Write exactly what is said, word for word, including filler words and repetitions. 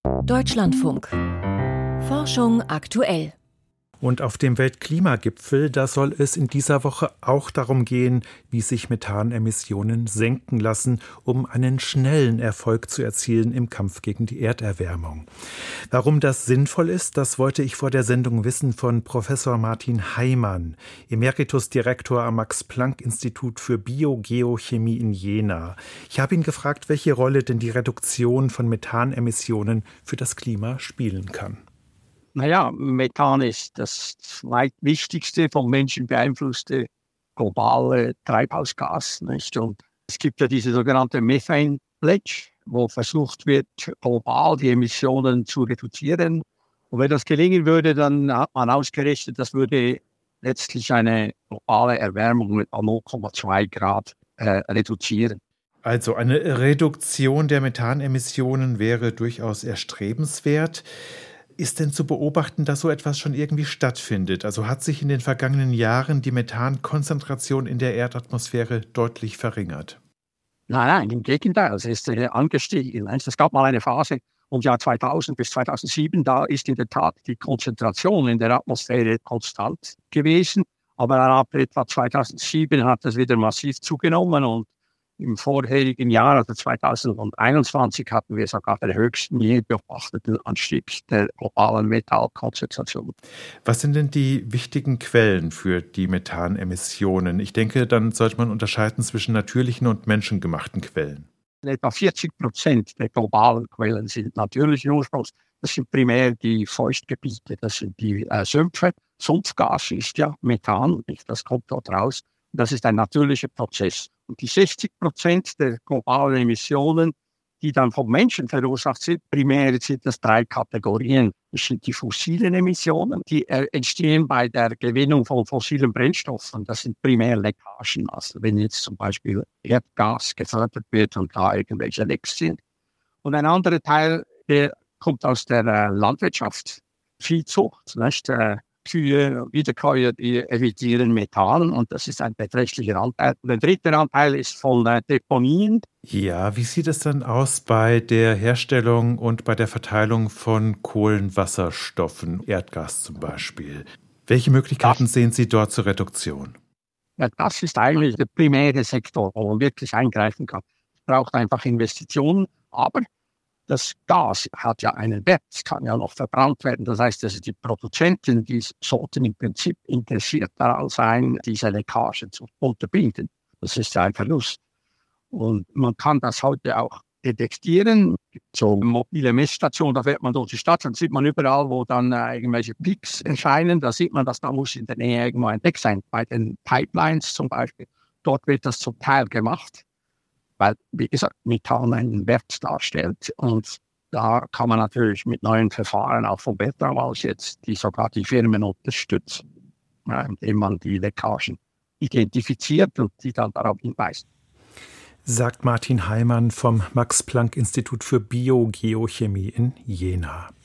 Deutschlandfunk. Forschung aktuell. Und auf dem Weltklimagipfel, da soll es in dieser Woche auch darum gehen, wie sich Methanemissionen senken lassen, um einen schnellen Erfolg zu erzielen im Kampf gegen die Erderwärmung. Warum das sinnvoll ist, das wollte ich vor der Sendung wissen von Professor Martin Heimann, Emeritusdirektor am Max-Planck-Institut für Biogeochemie in Jena. Ich habe ihn gefragt, welche Rolle denn die Reduktion von Methanemissionen für das Klima spielen kann. Naja, Methan ist das zweitwichtigste vom Menschen beeinflusste globale Treibhausgas, nicht? Und es gibt ja diese sogenannte Methane Pledge, wo versucht wird, global die Emissionen zu reduzieren. Und wenn das gelingen würde, dann hat man ausgerechnet, das würde letztlich eine globale Erwärmung mit null Komma zwei Grad äh, reduzieren. Also eine Reduktion der Methanemissionen wäre durchaus erstrebenswert. Ist denn zu beobachten, dass so etwas schon irgendwie stattfindet? Also hat sich in den vergangenen Jahren die Methankonzentration in der Erdatmosphäre deutlich verringert? Nein, nein, im Gegenteil, es ist äh, angestiegen. Es gab mal eine Phase um Jahr zweitausend bis zweitausendsieben, da ist in der Tat die Konzentration in der Atmosphäre konstant gewesen. Aber ab etwa zweitausendsieben hat es wieder massiv zugenommen und im vorherigen Jahr, also zweitausendeinundzwanzig, hatten wir sogar den höchsten je beobachteten Anstieg der globalen Methankonzentration. Was sind denn die wichtigen Quellen für die Methanemissionen? Ich denke, dann sollte man unterscheiden zwischen natürlichen und menschengemachten Quellen. Etwa vierzig Prozent der globalen Quellen sind natürlichen Ursprungs. Das sind primär die Feuchtgebiete, das sind die äh, Sümpfe. Sumpfgas ist ja Methan, das kommt dort raus. Das ist ein natürlicher Prozess. Und die sechzig Prozent der globalen Emissionen, die dann vom Menschen verursacht sind, primär sind das drei Kategorien. Das sind die fossilen Emissionen, die äh, entstehen bei der Gewinnung von fossilen Brennstoffen. Das sind primär Leckagen. Also wenn jetzt zum Beispiel Erdgas gefördert wird und da irgendwelche Lecks sind. Und ein anderer Teil, der kommt aus der äh, Landwirtschaft, Viehzucht, nicht? Äh, Kühe, Wiederkäuer, die emittieren Methan und das ist ein beträchtlicher Anteil. Und der dritte Anteil ist von äh, Deponien. Ja, wie sieht es dann aus bei der Herstellung und bei der Verteilung von Kohlenwasserstoffen, Erdgas zum Beispiel? Welche Möglichkeiten das, sehen Sie dort zur Reduktion? Ja, das ist eigentlich der primäre Sektor, wo man wirklich eingreifen kann. Es braucht einfach Investitionen, aber das Gas hat ja einen Wert, es kann ja noch verbrannt werden. Das heißt, also die Produzenten, die sollten im Prinzip interessiert daran sein, diese Leckage zu unterbinden. Das ist ja ein Verlust. Und man kann das heute auch detektieren. So mobile Messstationen, da fährt man durch die Stadt, dann sieht man überall, wo dann äh, irgendwelche Peaks erscheinen. Da sieht man, dass da muss in der Nähe irgendwo ein Leck sein. Bei den Pipelines zum Beispiel, dort wird das zum Teil gemacht. Weil, wie gesagt, Methan einen Wert darstellt. Und da kann man natürlich mit neuen Verfahren auch vom Weltraum aus jetzt, die sogar die Firmen unterstützen, ja, indem man die Leckagen identifiziert und die dann darauf hinweist. Sagt Martin Heimann vom Max-Planck-Institut für Biogeochemie in Jena.